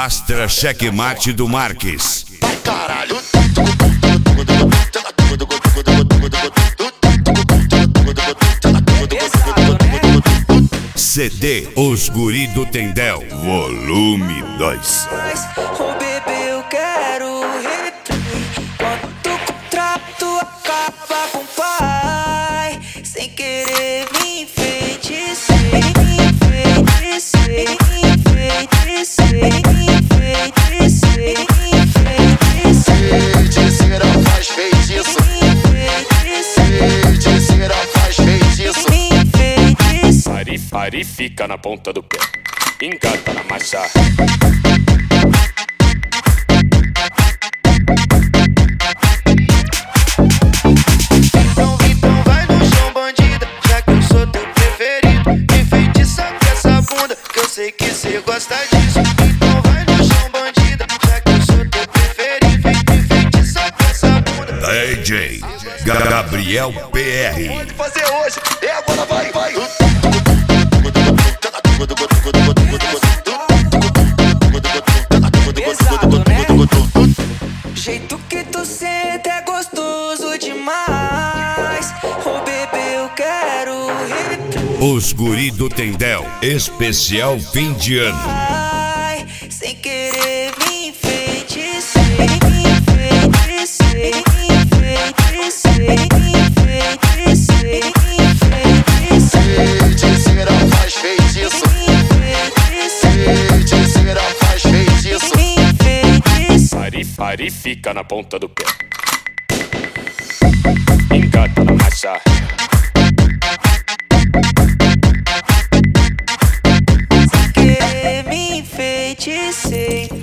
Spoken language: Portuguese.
Astra Checkmate do Marques. Vai caralho. CD Os Guri do Tendel, volume 2. Ô bebê, eu quero replay. Quando o contrato acaba com o pai, sem querer me enfeitiçei, me enfeitiçei, me enfeitiçei, me enfeitiçei, me enfeitiçei. Feiticeira faz feitiço. Feiticeira faz feitiço. Pare, fica na ponta do pé, engata na marcha. Então vai no chão, bandida, já que eu sou teu preferido. Me feitiça com essa bunda, que eu sei que cê gosta disso. Então vai no chão, bandida, já que eu sou teu preferido. Me feitiça com essa bunda. DJ Gabriel PR. Pode fazer hoje, é agora, vai, vai. Pesado, né? Jeito que tu senta é gostoso demais. Ô bebê, eu quero replay. Os Guri do Tendel, especial fim de ano. Ai, sem querer me enfeitiçei, me enfeitiçei, me enfeitiçei, me enfeitiçei, me enfeitiçei. Feiticeira faz feitiço. Feiticeira faz feitiço. Pare, fica na ponta do pé, engata na marcha. Sem querer me enfeitiçei.